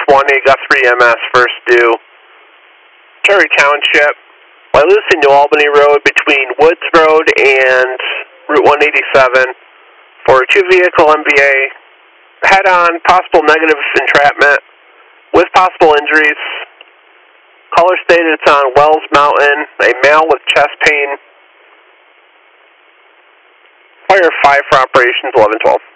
Guthrie EMS, first due. Cherry Township, Wyalusing New Albany Road between Woods Road and Route 187 for 2-vehicle MVA, head-on, possible negative entrapment with possible injuries. Caller stated it's on Wells Mountain, a male with chest pain. Fire 5 for operations 1112.